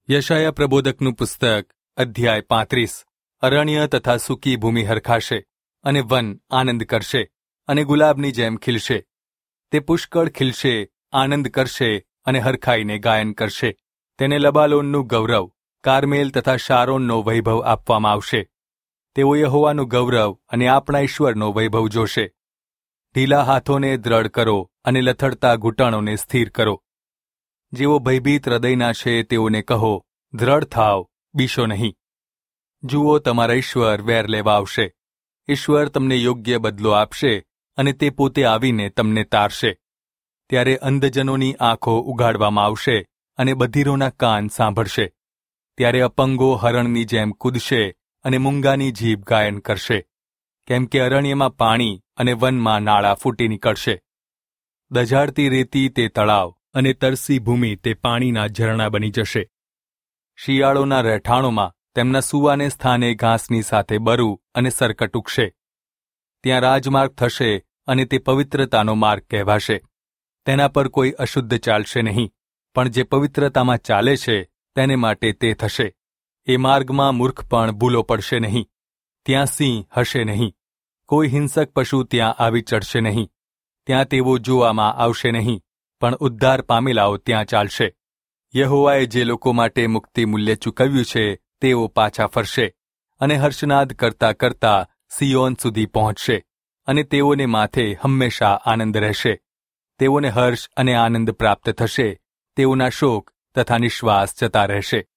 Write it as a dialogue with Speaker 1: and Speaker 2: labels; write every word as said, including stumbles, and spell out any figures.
Speaker 1: યશાયા પ્રબોધકનું પુસ્તક અધ્યાય પાંત્રીસ. અરણ્ય તથા સૂકી ભૂમિ હરખાશે, અને વન આનંદ કરશે, અને ગુલાબની જેમ ખીલશે. તે પુષ્કળ ખીલશે, આનંદ કરશે, અને હરખાઈને ગાયન કરશે. તેને લબાલોનનું ગૌરવ, કાર્મેલ તથા શારોનનો વૈભવ આપવામાં આવશે. તેઓ યહોવાનું ગૌરવ અને આપણા ઈશ્વરનો વૈભવ જોશે. ઢીલા હાથોને દ્રઢ કરો, અને લથડતા ઘૂંટણોને સ્થિર કરો. જેઓ ભયભીત હૃદયના છે તેઓને કહો, દ્રઢ થાવ, બીશો નહીં. જુઓ, તમારા ઈશ્વર વેર લેવા આવશે. ઈશ્વર તમને યોગ્ય બદલો આપશે, અને તે પોતે આવીને તમને તારશે. ત્યારે અંધજનોની આંખો ઉઘાડવામાં આવશે, અને બધિરોના કાન સાંભળશે. ત્યારે અપંગો હરણની જેમ કૂદશે, અને મૂંગાની જીભ ગાયન કરશે. કેમ કે અરણ્યમાં પાણી અને વનમાં નાળા ફૂટી નીકળશે. દઝાડતી રેતી તે તળાવ, અને તરસી ભૂમિ તે પાણીના ઝરણા બની જશે. શિયાળોના રહેઠાણોમાં તેમના સૂવાને સ્થાને ઘાસની સાથે બરુ અને સરકટ ઉગશે. ત્યાં રાજમાર્ગ થશે, અને તે પવિત્રતાનો માર્ગ કહેવાશે. તેના પર કોઈ અશુદ્ધ ચાલશે નહીં, પણ જે પવિત્રતામાં ચાલે છે તેને માટે તે થશે. એ માર્ગમાં મૂર્ખ પણ ભૂલો પડશે નહીં. ત્યાં સિંહ હશે નહીં. કોઈ હિંસક પશુ ત્યાં આવી ચડશે નહીં. ત્યાં તેઓ જોવામાં આવશે નહીં, પણ ઉદ્ધાર પામેલાઓ ત્યાં ચાલશે. યહોવાએ જે લોકો માટે મુક્તિ મૂલ્ય ચૂકવ્યું છે તેઓ પાછા ફરશે, અને હર્ષનાદ કરતા કરતા સિયોન સુધી પહોંચશે, અને તેઓને માથે હંમેશા આનંદ રહેશે. તેઓને હર્ષ અને આનંદ પ્રાપ્ત થશે. તેઓના શોક તથા નિશ્વાસ જતા રહેશે.